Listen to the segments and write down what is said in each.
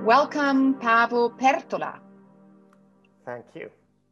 Welcome, Paavo Pertola. Thank you.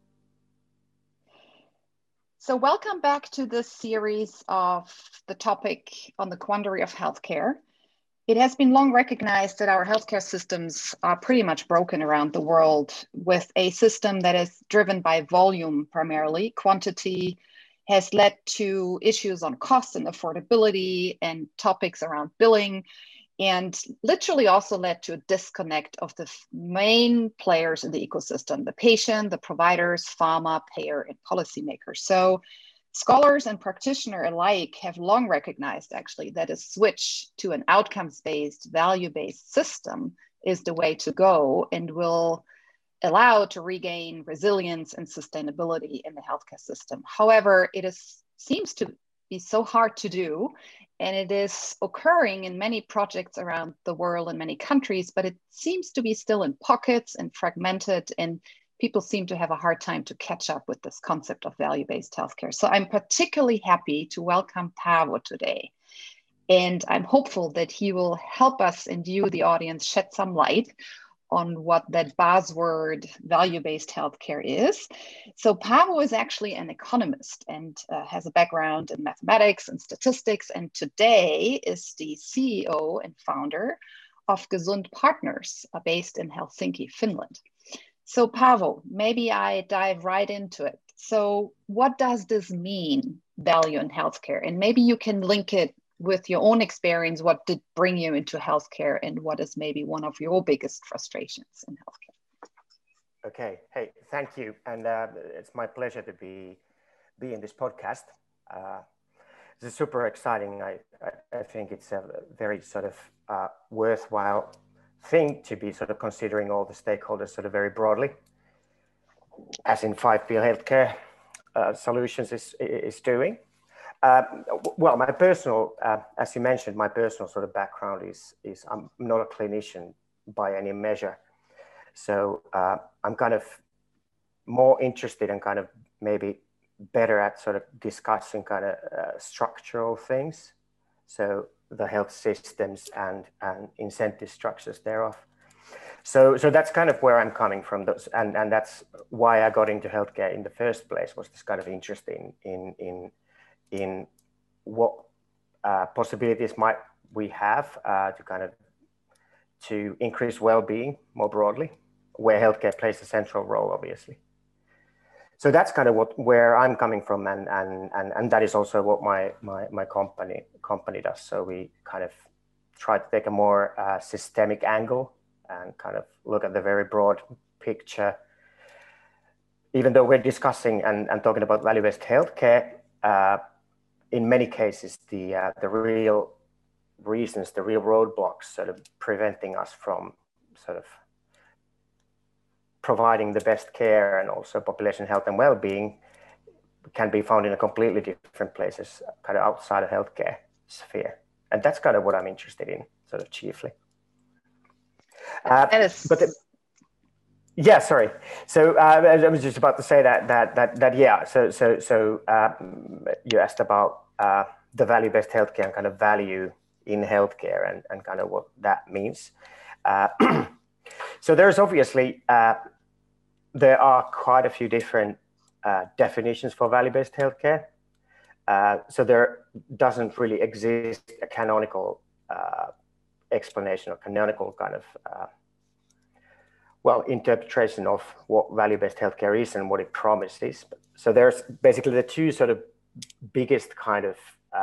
So welcome back to this series of the topic on the quandary of healthcare. It has been long recognized that our healthcare systems are pretty much broken around the world, with a system that is driven by volume primarily. Quantity has led to issues on cost and affordability and topics around billing, and literally also led to a disconnect of the main players in the ecosystem: the patient, the providers, pharma, payer, and policymakers. So scholars and practitioners alike have long recognized actually that a switch to an outcomes-based, value-based system is the way to go and will allow to regain resilience and sustainability in the healthcare system. However, seems to be so hard to do, and it is occurring in many projects around the world in many countries, but it seems to be still in pockets and fragmented, and people seem to have a hard time to catch up with this concept of value-based healthcare. So I'm particularly happy to welcome Paavo today. And I'm hopeful that he will help us and you, the audience, shed some light on what that buzzword value-based healthcare is. So Paavo is actually an economist and has a background in mathematics and statistics, and today is the CEO and founder of Gesund Partners, based in Helsinki, Finland. So Paavo, maybe I dive right into it. So what does this mean, value in healthcare? And maybe you can link it with your own experience. What did bring you into healthcare, and what is maybe one of your biggest frustrations in healthcare? Okay, hey, thank you. And it's my pleasure to be in this podcast. This is super exciting. I think it's a very sort of worthwhile thing to be sort of considering all the stakeholders sort of very broadly, as in 5P Healthcare Solutions is doing. Well, my personal, as you mentioned, my personal sort of background is I'm not a clinician by any measure. So I'm kind of more interested in kind of maybe better at sort of discussing kind of structural things. So the health systems and incentive structures thereof. So that's kind of where I'm coming from. And that's why I got into healthcare in the first place, was this kind of interest in what possibilities might we have to increase well-being more broadly, where healthcare plays a central role, obviously. So that's kind of where I'm coming from, and that is also what my company does. So we kind of try to take a more systemic angle and kind of look at the very broad picture. Even though we're discussing and talking about value-based healthcare, in many cases, the real reasons, the real roadblocks sort of preventing us from sort of providing the best care and also population health and well-being can be found in a completely different places, kind of outside of healthcare sphere. And that's kind of what I'm interested in, sort of chiefly. Yeah, sorry. So I was just about to say that yeah. So you asked about the value-based healthcare and kind of value in healthcare and kind of what that means. So there's obviously there are quite a few different definitions for value-based healthcare. So there doesn't really exist a canonical explanation or canonical kind of interpretation of what value-based healthcare is and what it promises. So there's basically the two sort of biggest kind of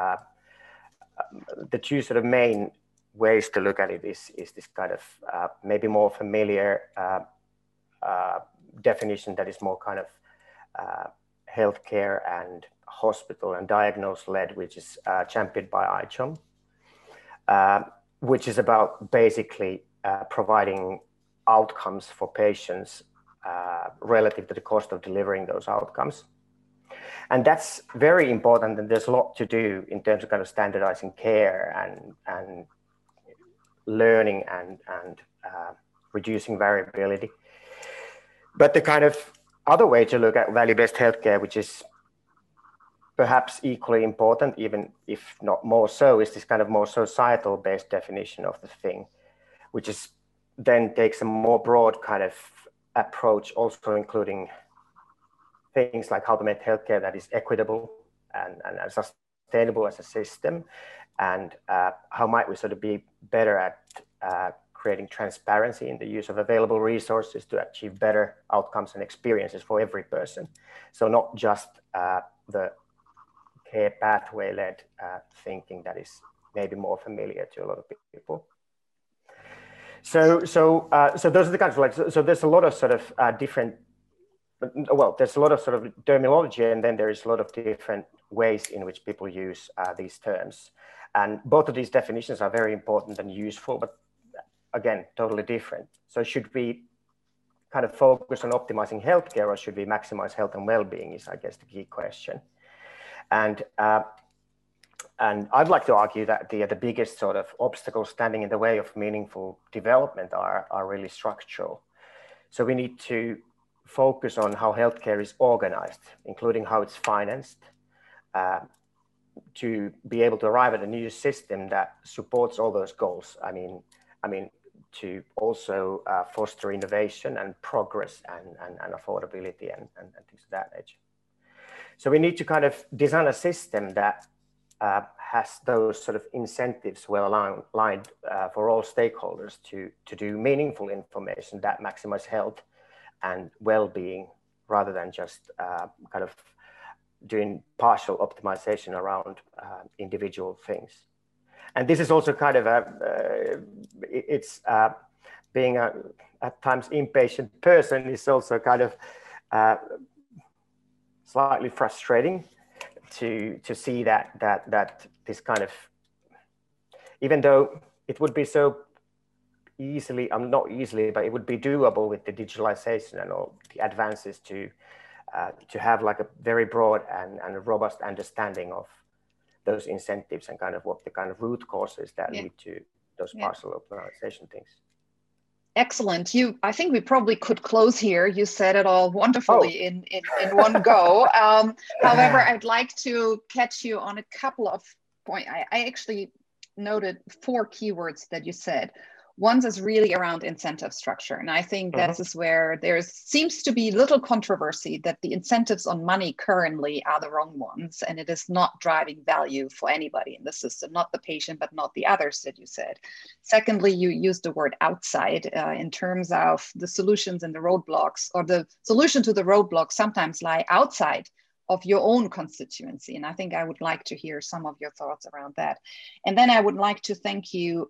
the two sort of main ways to look at it is this kind of maybe more familiar definition that is more kind of healthcare and hospital and diagnose led, which is championed by ICHOM, which is about basically providing outcomes for patients relative to the cost of delivering those outcomes. And that's very important, and there's a lot to do in terms of kind of standardizing care and learning and reducing variability. But the kind of other way to look at value-based healthcare, which is perhaps equally important, even if not more so, is this kind of more societal-based definition of the thing, which is then takes a more broad kind of approach, also including things like how to make healthcare that is equitable and sustainable as a system, and how might we sort of be better at creating transparency in the use of available resources to achieve better outcomes and experiences for every person. So not just the care pathway-led thinking that is maybe more familiar to a lot of people. So those are the kinds of like, so there's a lot of sort of different, well, there's a lot of sort of terminology, and then there is a lot of different ways in which people use these terms. And both of these definitions are very important and useful, but again, totally different. So should we kind of focus on optimizing healthcare, or should we maximize health and well-being is, I guess, the key question. And I'd like to argue that the biggest sort of obstacles standing in the way of meaningful development are really structural. So we need to focus on how healthcare is organized, including how it's financed, to be able to arrive at a new system that supports all those goals. I mean, to also foster innovation and progress and affordability and things of that nature. So we need to kind of design a system that has those sort of incentives well aligned for all stakeholders to do meaningful information that maximize health and well-being, rather than just kind of doing partial optimization around individual things. And this is also kind of being a at times impatient person is also kind of slightly frustrating to see that this kind of, even though it would be so easily, not easily, but it would be doable with the digitalization and all the advances to have like a very broad and robust understanding of those incentives and kind of what the kind of root causes that lead to those partial optimization things. Excellent. I think we probably could close here. You said it all wonderfully in one go. However, I'd like to catch you on a couple of points. I actually noted 4 keywords that you said. One is really around incentive structure. And I think that is where there seems to be little controversy that the incentives on money currently are the wrong ones. And it is not driving value for anybody in the system, not the patient, but not the others that you said. Secondly, you used the word outside in terms of the solutions and the roadblocks, or the solution to the roadblocks sometimes lie outside of your own constituency. And I think I would like to hear some of your thoughts around that. And then I would like to thank you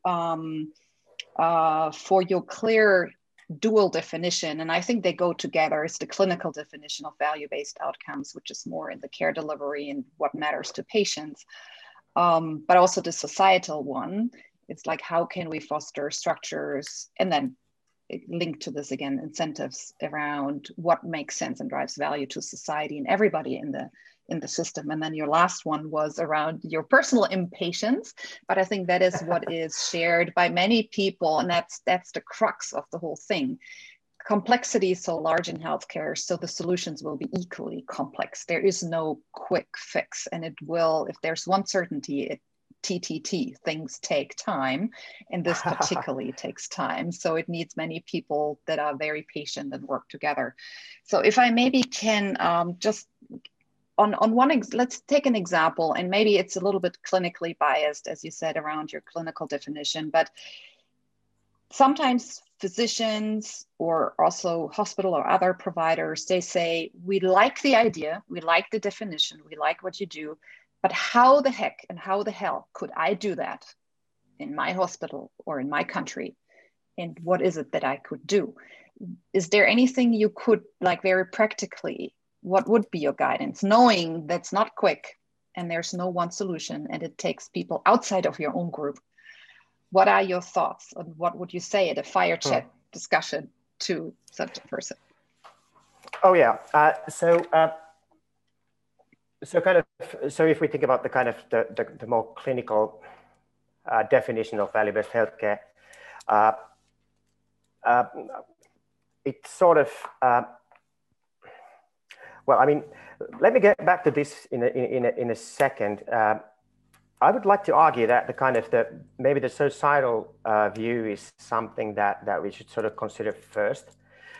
for your clear dual definition. And I think they go together. It's the clinical definition of value-based outcomes, which is more in the care delivery and what matters to patients, but also the societal one. It's like, how can we foster structures, and then linked to this again, incentives around what makes sense and drives value to society and everybody in the system. And then your last one was around your personal impatience, but I think that is what is shared by many people, and that's the crux of the whole thing. Complexity is so large in healthcare, so the solutions will be equally complex. There is no quick fix, and it will, if there's one certainty, TTT, things take time, and this particularly takes time. So it needs many people that are very patient and work together. So if I maybe can just on one, let's take an example, and maybe it's a little bit clinically biased, as you said, around your clinical definition, but sometimes physicians or also hospital or other providers, they say, we like the idea, we like the definition, we like what you do, but how the heck and how the hell could I do that in my hospital or in my country? And what is it that I could do? Is there anything you could, like, very practically, what would be your guidance, knowing that's not quick and there's no one solution and it takes people outside of your own group? What are your thoughts, and what would you say at a fire chat discussion to such a person? Oh yeah, so if we think about the kind of the more clinical definition of value-based healthcare, it's sort of well, I mean, let me get back to this in a second. I would like to argue that maybe the societal view is something that we should sort of consider first,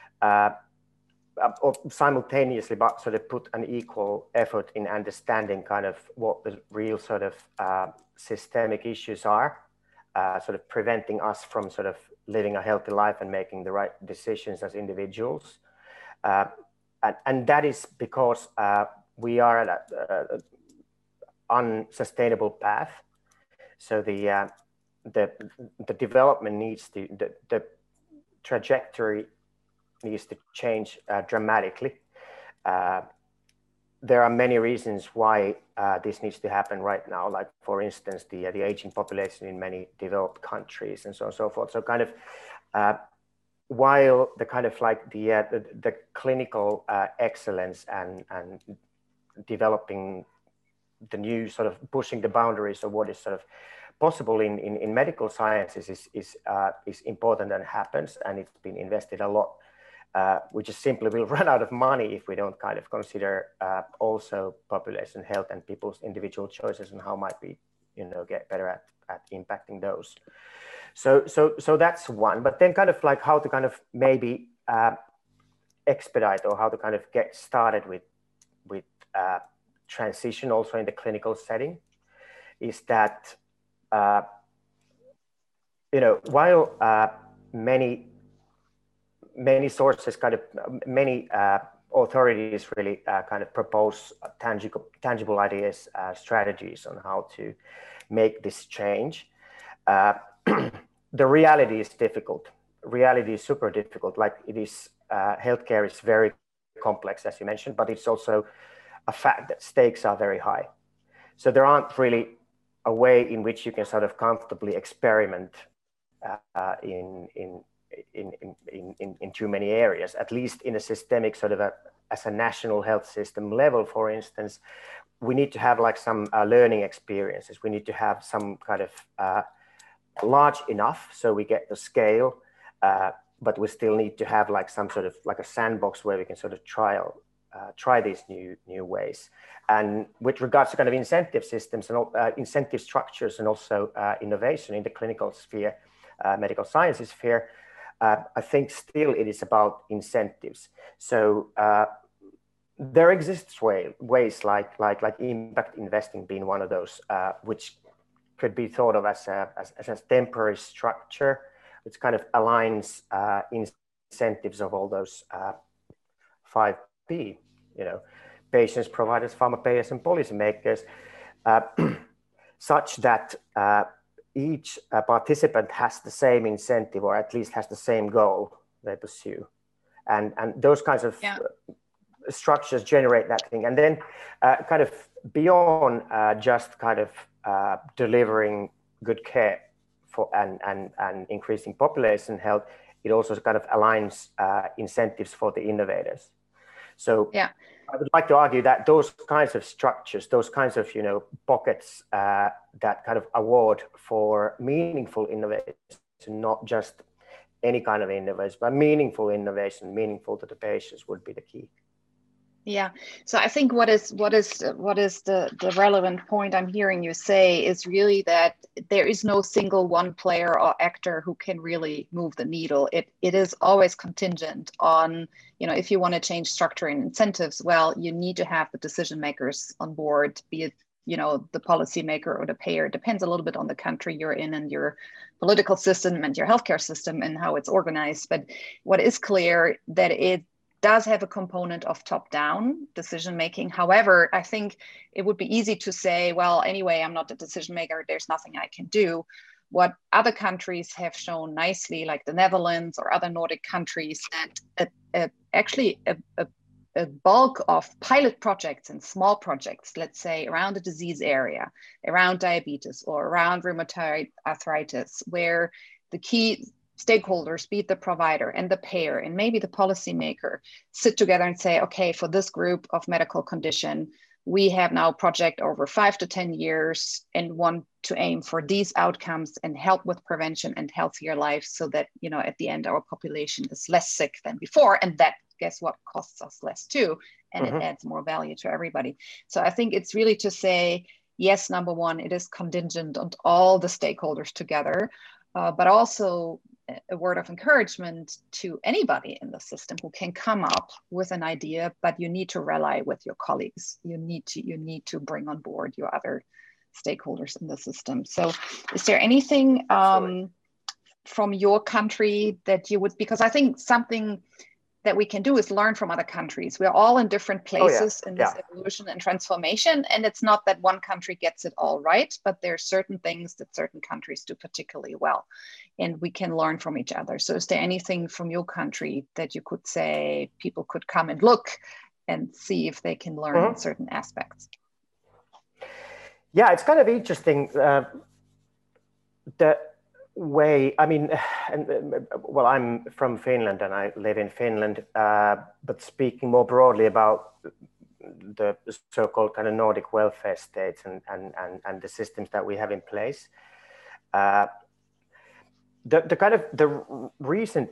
or simultaneously, but sort of put an equal effort in understanding kind of what the real sort of systemic issues are, sort of preventing us from sort of living a healthy life and making the right decisions as individuals. And that is because we are at an unsustainable path. So the development needs to, the trajectory needs to change dramatically. There are many reasons why this needs to happen right now, like for instance, the aging population in many developed countries and so on and so forth. So kind of while the kind of like the clinical excellence and developing the new sort of pushing the boundaries of what is sort of possible in medical sciences is important and happens, and it's been invested a lot. We just simply will run out of money if we don't kind of consider also population health and people's individual choices and how might we, get better at impacting those. So that's one. But then kind of like how to kind of maybe expedite or how to kind of get started with transition also in the clinical setting is that while many sources kind of many authorities really kind of propose tangible ideas, strategies on how to make this change. The reality is difficult. Reality is super difficult. Like it is, healthcare is very complex, as you mentioned, but it's also a fact that stakes are very high. So there aren't really a way in which you can sort of comfortably experiment in too many areas, at least in a systemic sort of as a national health system level, for instance. We need to have like some learning experiences. We need to have some kind of large enough so we get the scale, but we still need to have like some sort of like a sandbox where we can sort of try these new ways. And with regards to kind of incentive systems and incentive structures and also innovation in the clinical sphere, medical sciences sphere, I think still it is about incentives. So there exists ways like impact investing being one of those, which could be thought of as a temporary structure, which kind of aligns incentives of all those 5P, patients, providers, pharma payers, and policymakers, such that each participant has the same incentive, or at least has the same goal they pursue. And those kinds of structures generate that thing. And then kind of beyond just kind of delivering good care for and increasing population health, it also kind of aligns incentives for the innovators. So yeah. I would like to argue that those kinds of structures, those kinds of pockets that kind of award for meaningful innovation, not just any kind of innovation, but meaningful innovation, meaningful to the patients, would be the key. Yeah. So I think what is the relevant point I'm hearing you say is really that there is no single one player or actor who can really move the needle. It is always contingent on, if you want to change structure and incentives, well, you need to have the decision makers on board, be it, the policymaker or the payer. It depends a little bit on the country you're in and your political system and your healthcare system and how it's organized. But what is clear that it does have a component of top-down decision making. However, I think it would be easy to say, well, anyway, I'm not the decision maker, there's nothing I can do. What other countries have shown nicely, like the Netherlands or other Nordic countries, that actually a bulk of pilot projects and small projects, let's say around the disease area, around diabetes or around rheumatoid arthritis, where the key stakeholders, be it the provider and the payer and maybe the policymaker, sit together and say, okay, for this group of medical condition, we have now a project over 5 to 10 years and want to aim for these outcomes and help with prevention and healthier lives so that, at the end, our population is less sick than before. And that, guess what, costs us less too. And it adds more value to everybody. So I think it's really to say, yes, number one, it is contingent on all the stakeholders together, but also a word of encouragement to anybody in the system who can come up with an idea, but you need to rely with your colleagues. You need to bring on board your other stakeholders in the system. So is there anything from your country that you would, because I think something that we can do is learn from other countries. We're all in different places in this evolution and transformation. And it's not that one country gets it all right, but there are certain things that certain countries do particularly well. And we can learn from each other. So is there anything from your country that you could say people could come and look and see if they can learn in certain aspects? Yeah, it's kind of interesting. The way, I mean, well, I'm from Finland and I live in Finland, but speaking more broadly about the so-called kind of Nordic welfare states and the systems that we have in place, the kind of the recent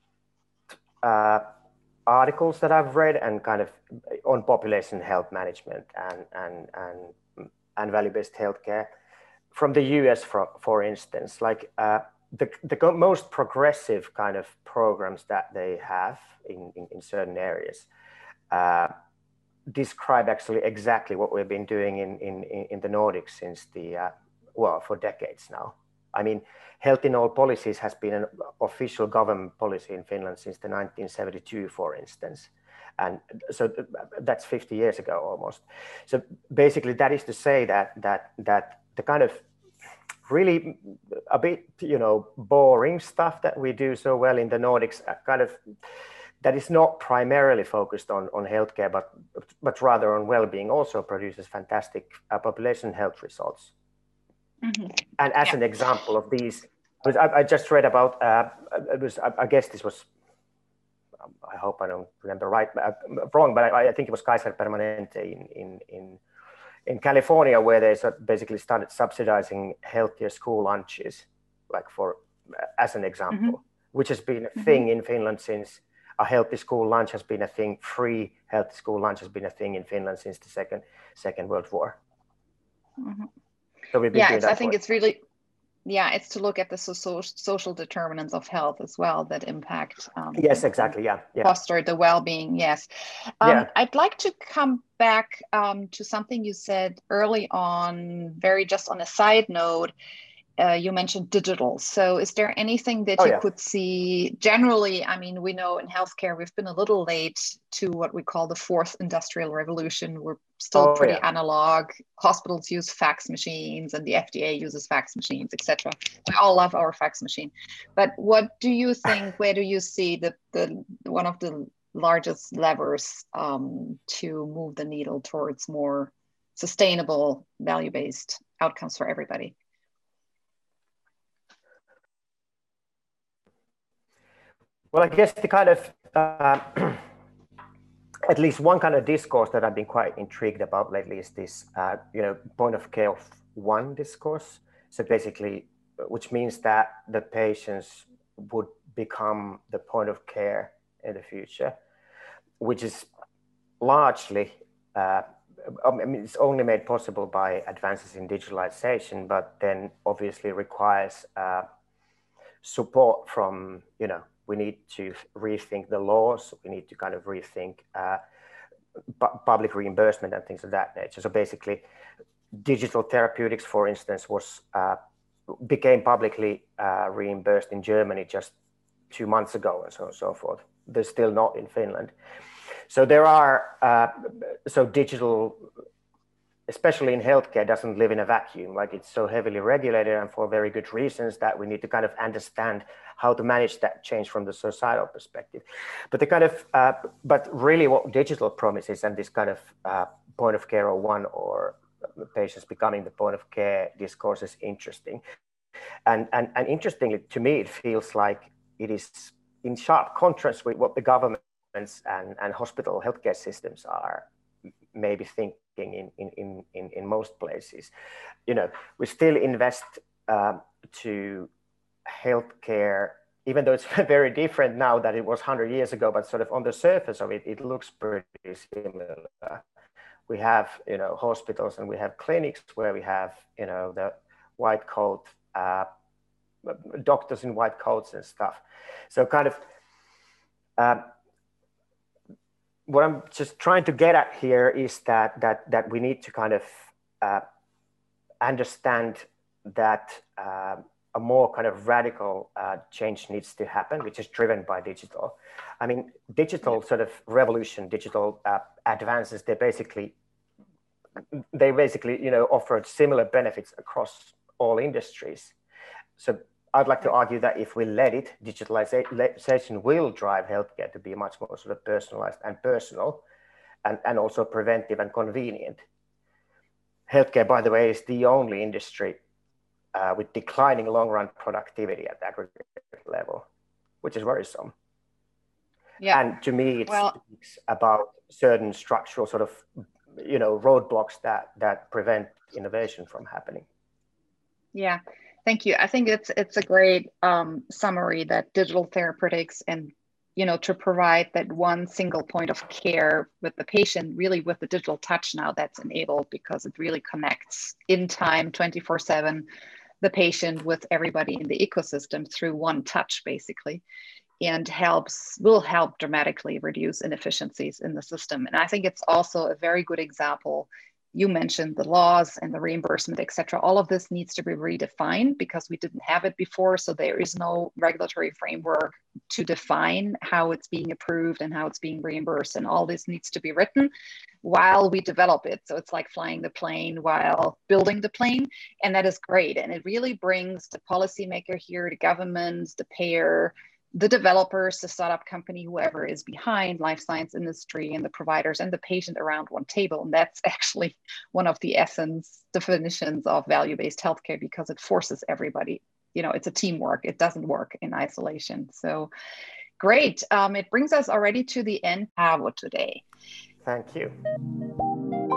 articles that I've read and kind of on population health management and value-based healthcare from the US, for instance, like the most progressive kind of programs that they have in certain areas describe actually exactly what we've been doing in the Nordics since for decades now. I mean, health in all policies has been an official government policy in Finland since the 1972, for instance. And so that's 50 years ago almost. So basically that is to say that the kind of really a bit, boring stuff that we do so well in the Nordics, kind of that is not primarily focused on healthcare, but rather on well-being, also produces fantastic population health results. Mm-hmm. And as an example of these, I just read about, I guess this was, I hope I don't remember wrong, but I think it was Kaiser Permanente in California, where they basically started subsidizing healthier school lunches, like as an example, which has been a thing in Finland since a healthy school lunch has been a thing. Free healthy school lunch has been a thing in Finland since the Second World War. Mm-hmm. So we've been doing that. I think it's really, it's to look at the social determinants of health as well that impact. Yes, exactly. Yeah. Foster the well-being. Yes. I'd like to come back to something you said early on, very just on a side note. You mentioned digital. So is there anything that you could see generally? I mean, we know in healthcare, we've been a little late to what we call the fourth industrial revolution. We're still pretty analog. Hospitals use fax machines and the FDA uses fax machines, etc. We all love our fax machine. But what do you think, where do you see the one of the largest levers to move the needle towards more sustainable value-based outcomes for everybody? Well, I guess the kind of, at least one kind of discourse that I've been quite intrigued about lately is this, point of care of one discourse. So basically, which means that the patients would become the point of care in the future, which is largely, it's only made possible by advances in digitalization, but then obviously requires support from, we need to rethink the laws. We need to kind of rethink public reimbursement and things of that nature. So basically, digital therapeutics, for instance, became publicly reimbursed in Germany just 2 months ago, and so on and so forth. They're still not in Finland. So there are so digital, especially in healthcare, doesn't live in a vacuum. Like, it's so heavily regulated, and for very good reasons, that we need to kind of understand how to manage that change from the societal perspective. But the kind of, but really what digital promises and this kind of point of care or one, or patients becoming the point of care discourse is interesting. And interestingly, to me, it feels like it is in sharp contrast with what the governments and hospital healthcare systems are maybe thinking in most places. We still invest to healthcare, even though it's very different now than it was 100 years ago, but sort of on the surface of it, it looks pretty similar. we have, hospitals, and we have clinics where we have, the white coat, doctors in white coats and stuff. So kind of what I'm just trying to get at here is that we need to kind of understand that a more kind of radical change needs to happen, which is driven by digital. I mean, digital sort of revolution, digital advances, they basically, offered similar benefits across all industries. So I'd like to argue that if we let it, digitalization will drive healthcare to be much more sort of personalized and personal, and also preventive and convenient. Healthcare, by the way, is the only industry with declining long-run productivity at the aggregate level, which is worrisome. Yeah. And to me, it speaks about certain structural sort of, roadblocks that prevent innovation from happening. Yeah, thank you. I think it's a great summary that digital therapeutics and, to provide that one single point of care with the patient, really with the digital touch now that's enabled, because it really connects in time 24/7 the patient with everybody in the ecosystem through one touch, basically, and will help dramatically reduce inefficiencies in the system. And I think it's also a very good example. You mentioned the laws and the reimbursement, et cetera. All of this needs to be redefined because we didn't have it before. So there is no regulatory framework to define how it's being approved and how it's being reimbursed. And all this needs to be written while we develop it. So it's like flying the plane while building the plane. And that is great. And it really brings the policymaker here, the government, the payer, the developers, the startup company, whoever is behind life science industry, and the providers and the patient around one table. And that's actually one of the definitions of value-based healthcare, because it forces everybody, it's a teamwork. It doesn't work in isolation. So great. It brings us already to the end, Paavo, today. Thank you.